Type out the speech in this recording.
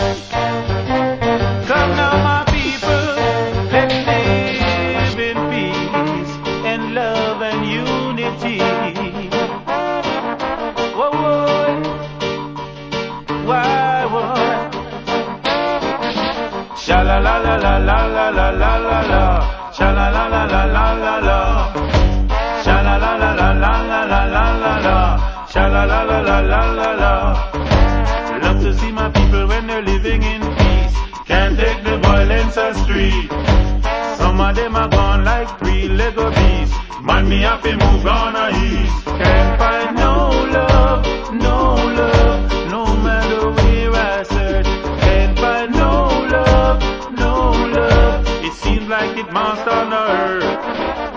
Come now, my people, let's live in peace and love and unity. Whoa, whoa, why, whoa. Sha la la la la la la la la la la. Sha la la la la la la la. Sha la la la la la la la la la la. Sha la la la la la la la. Love to see my people when they're living in peace. Can't take the violence on street. Some of them are gone like three Lego bees. Man, me have to move on a east. Can't